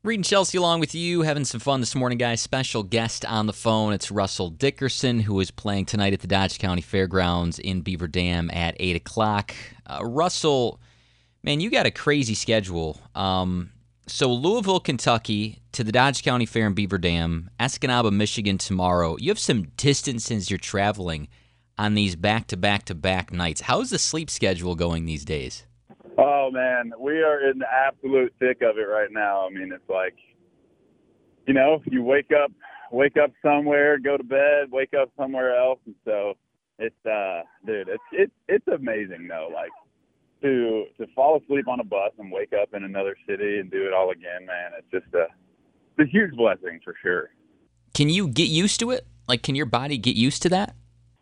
Reed and Chelsea along with you, having some fun this morning, guys. Special guest on the phone. It's Russell Dickerson, who is playing tonight at the Dodge County Fairgrounds in Beaver Dam at 8 o'clock. Russell, man, you got a crazy schedule. So Louisville, Kentucky, to the Dodge County Fair in Beaver Dam, Escanaba, Michigan tomorrow. You have some distances you're traveling on these back-to-back-to-back nights. How's the sleep schedule going these days? Oh, man, we are in the absolute thick of it right now. I mean, it's like, you wake up somewhere, go to bed, wake up somewhere else. And so it's, dude, it's amazing though. Like to fall asleep on a bus and wake up in another city and do it all again, man. It's just it's a huge blessing for sure. Can you get used to it? Like, can your body get used to that?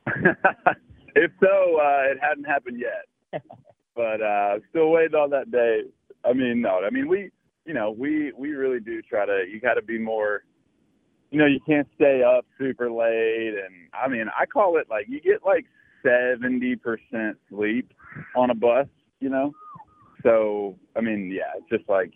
If so, it hadn't happened yet. But still waiting on that day. I mean, no. I mean, we really do try to. You got to be more. You can't stay up super late, and I mean, I call it like you get like 70% sleep on a bus. So I mean, yeah, it's just like.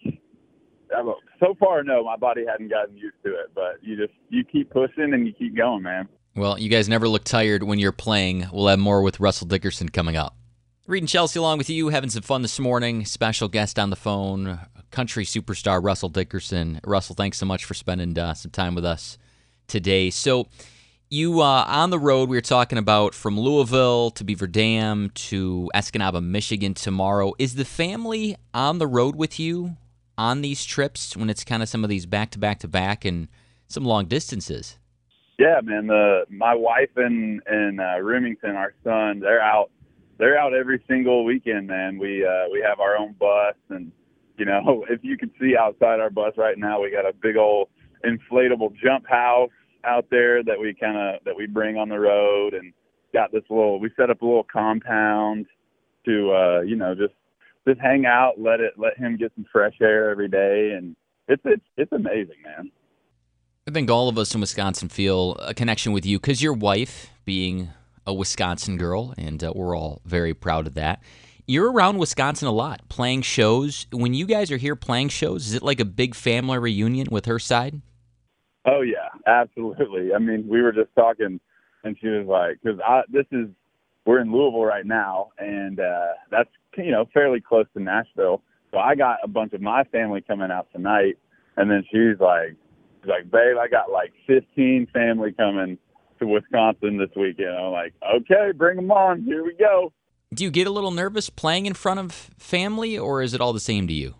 So far, no, my body hadn't gotten used to it, but you keep pushing and you keep going, man. Well, you guys never look tired when you're playing. We'll have more with Russell Dickerson coming up. Reed and Chelsea along with you, having some fun this morning. Special guest on the phone, country superstar Russell Dickerson. Russell, thanks so much for spending some time with us today. So you on the road, we were talking about from Louisville to Beaver Dam to Escanaba, Michigan tomorrow. Is the family on the road with you on these trips when it's kind of some of these back-to-back-to-back and some long distances? Yeah, man. My wife and Remington, our son, they're out every single weekend, man. We have our own bus, and if you can see outside our bus right now, we got a big old inflatable jump house out there that we bring on the road, and got we set up a little compound to just hang out, let him get some fresh air every day, and it's amazing, man. I think all of us in Wisconsin feel a connection with you because your wife being a Wisconsin girl, and we're all very proud of that. You're around Wisconsin a lot, playing shows. When you guys are here playing shows, is it like a big family reunion with her side? Oh, yeah, absolutely. I mean, we were just talking, and she was like, because we're in Louisville right now, and that's, fairly close to Nashville. So I got a bunch of my family coming out tonight, and then she's like, babe, I got like 15 family coming to Wisconsin this weekend. I'm like, okay, bring them on. Here we go. Do you get a little nervous playing in front of family, or is it all the same to you?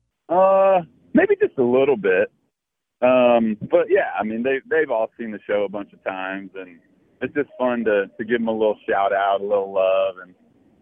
Maybe just a little bit. But yeah, I mean, they've all seen the show a bunch of times, and it's just fun to give them a little shout out, a little love, and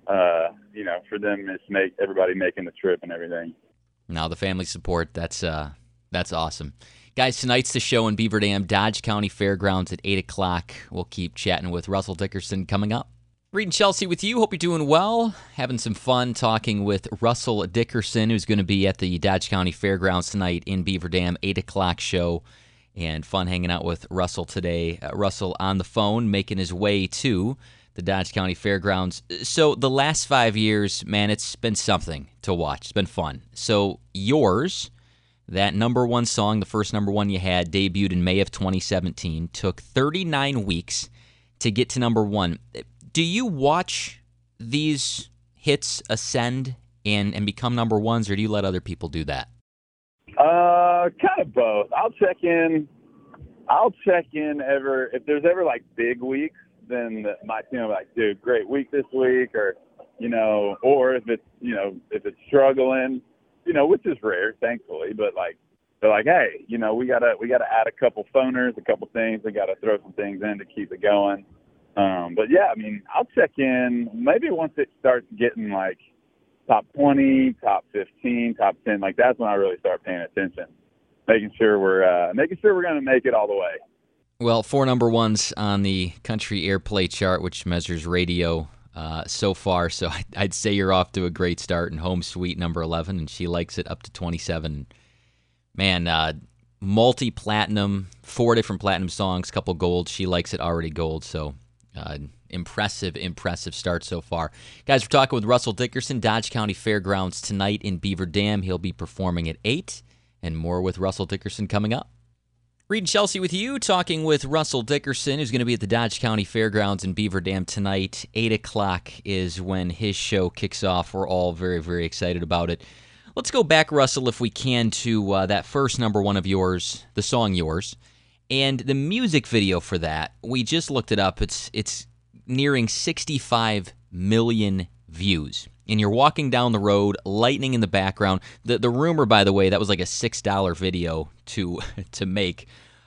for them, it's everybody making the trip and everything. Now the family support, that's awesome. Guys, tonight's the show in Beaver Dam, Dodge County Fairgrounds at 8 o'clock. We'll keep chatting with Russell Dickerson coming up. Reed and Chelsea with you. Hope you're doing well. Having some fun talking with Russell Dickerson, who's going to be at the Dodge County Fairgrounds tonight in Beaver Dam, 8 o'clock show. And fun hanging out with Russell today. Russell on the phone, making his way to the Dodge County Fairgrounds. So the last 5 years, man, it's been something to watch. It's been fun. So yours... that number one song, the first number one you had, debuted in May of 2017, took 39 weeks to get to number one. Do you watch these hits ascend and become number ones, or do you let other people do that? Kind of both. I'll check in if there's ever like big weeks, then my team will be like, dude, great week this week, or if it's struggling, which is rare, thankfully, but like, they're like, hey, we gotta add a couple phoners, a couple things. We gotta throw some things in to keep it going. But yeah, I mean, I'll check in maybe once it starts getting like top 20, top 15, top 10. Like that's when I really start paying attention, making sure we're gonna make it all the way. Well, 4 number ones on the country airplay chart, which measures radio so far. So I'd say you're off to a great start. And Home Sweet number 11, and She Likes It up to 27. Man, multi-platinum, 4 different platinum songs, couple gold. She Likes It already gold. So impressive start so far. Guys, we're talking with Russell Dickerson, Dodge County Fairgrounds tonight in Beaver Dam. He'll be performing at 8. and more with Russell Dickerson coming up. Reed and Chelsea with you, talking with Russell Dickerson, who's going to be at the Dodge County Fairgrounds in Beaver Dam tonight. 8 o'clock is when his show kicks off. We're all very, very excited about it. Let's go back, Russell, if we can, to that first number one of yours, the song Yours, and the music video for that. We just looked it up. It's nearing 65 million views. And you're walking down the road, lightning in the background. The rumor, by the way, that was like a $6 video to make.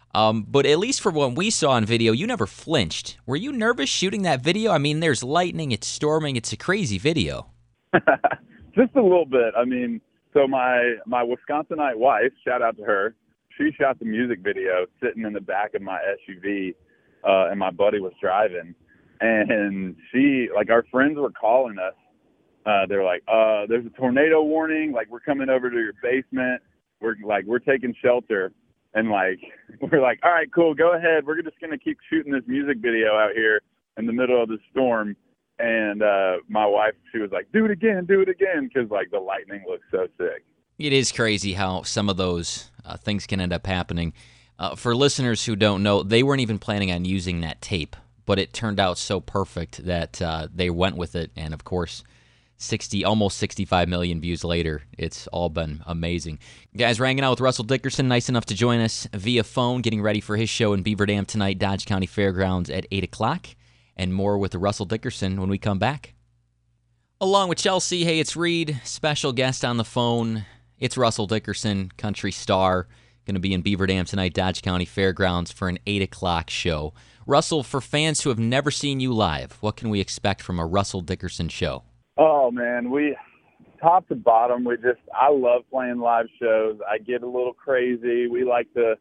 But at least for what we saw on video, you never flinched. Were you nervous shooting that video? I mean, there's lightning, it's storming, it's a crazy video. Just a little bit. I mean, so my Wisconsinite wife, shout out to her, she shot the music video sitting in the back of my SUV, and my buddy was driving. And she, like, our friends were calling us. They're like, there's a tornado warning. Like, we're coming over to your basement. We're taking shelter. And, like, we're like, all right, cool, go ahead. We're just going to keep shooting this music video out here in the middle of the storm. And my wife, she was like, do it again, because, like, the lightning looks so sick. It is crazy how some of those things can end up happening. For listeners who don't know, they weren't even planning on using that tape, but it turned out so perfect that they went with it. And, of course, almost 65 million views later, it's all been amazing. Guys, we're hanging out with Russell Dickerson, nice enough to join us via phone, getting ready for his show in Beaver Dam tonight, Dodge County Fairgrounds at 8 o'clock. And more with Russell Dickerson when we come back. Along with Chelsea, hey, it's Reed, special guest on the phone. It's Russell Dickerson, country star, going to be in Beaver Dam tonight, Dodge County Fairgrounds for an 8 o'clock show. Russell, for fans who have never seen you live, what can we expect from a Russell Dickerson show? Oh, man, top to bottom, I love playing live shows. I get a little crazy. We like to,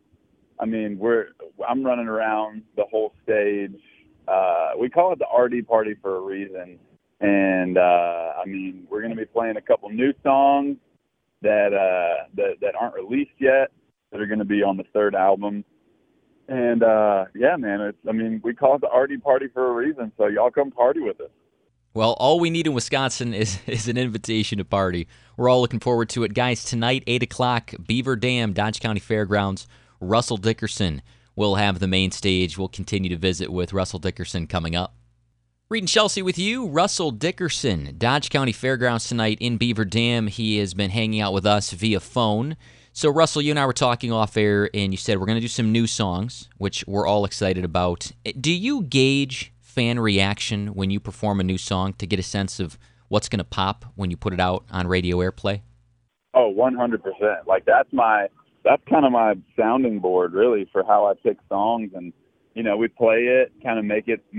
I'm running around the whole stage. We call it the RD party for a reason. And, we're going to be playing a couple new songs that aren't released yet, that are going to be on the third album. And, we call it the RD party for a reason. So y'all come party with us. Well, all we need in Wisconsin is an invitation to party. We're all looking forward to it. Guys, tonight, 8 o'clock, Beaver Dam, Dodge County Fairgrounds, Russell Dickerson will have the main stage. We'll continue to visit with Russell Dickerson coming up. Reed and Chelsea with you. Russell Dickerson, Dodge County Fairgrounds tonight in Beaver Dam. He has been hanging out with us via phone. So, Russell, you and I were talking off air, and you said we're going to do some new songs, which we're all excited about. Do you gauge fan reaction when you perform a new song to get a sense of what's going to pop when you put it out on radio airplay? Oh, 100%. Like, that's kind of my sounding board, really, for how I pick songs. And, we play it, kind of make it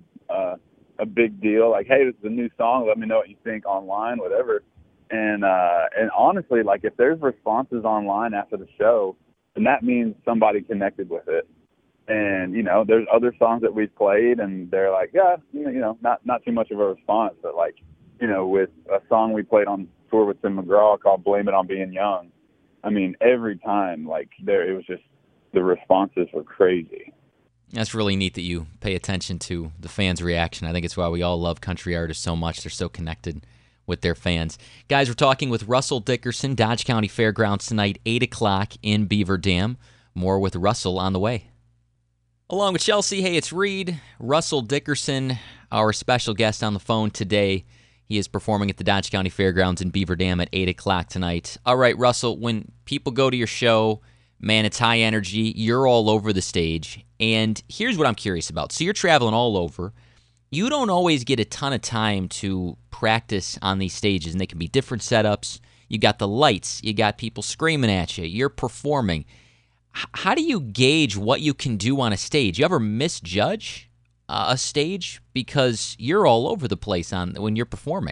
a big deal. Like, hey, this is a new song. Let me know what you think online, whatever. And honestly, like, if there's responses online after the show, then that means somebody connected with it. And, there's other songs that we've played, and they're like, yeah, not too much of a response. But, like, with a song we played on tour with Tim McGraw called Blame It on Being Young, every time, like, it was just, the responses were crazy. That's really neat that you pay attention to the fans' reaction. I think it's why we all love country artists so much. They're so connected with their fans. Guys, we're talking with Russell Dickerson, Dodge County Fairgrounds tonight, 8 o'clock in Beaver Dam. More with Russell on the way. Along with Chelsea, hey, it's Reed. Russell Dickerson, our special guest on the phone today. He is performing at the Dodge County Fairgrounds in Beaver Dam at 8 o'clock tonight. All right, Russell, when people go to your show, man, it's high energy. You're all over the stage. And here's what I'm curious about. So you're traveling all over. You don't always get a ton of time to practice on these stages, and they can be different setups. You got the lights. You got people screaming at you. You're performing. How do you gauge what you can do on a stage? You ever misjudge a stage because you're all over the place when you're performing?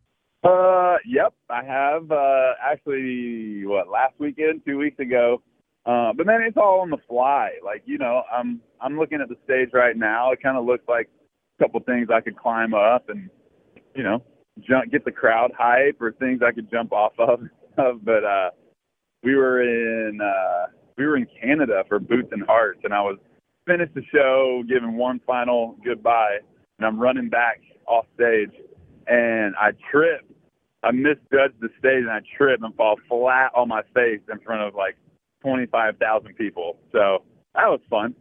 Yep, I have. Actually, last weekend, 2 weeks ago. But man, it's all on the fly. Like, I'm looking at the stage right now. It kind of looks like a couple things I could climb up and, get the crowd hype, or things I could jump off of. But we were in Canada for Boots and Hearts, and I was finished the show, giving one final goodbye, and I'm running back off stage, and I tripped I misjudged the stage and I trip and fall flat on my face in front of like 25,000 people. So that was fun.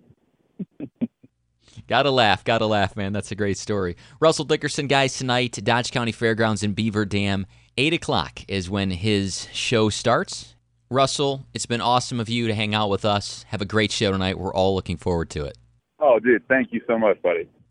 Gotta laugh, man. That's a great story. Russell Dickerson, guys, tonight, Dodge County Fairgrounds in Beaver Dam. 8 o'clock is when his show starts. Russell, it's been awesome of you to hang out with us. Have a great show tonight. We're all looking forward to it. Oh, dude, thank you so much, buddy.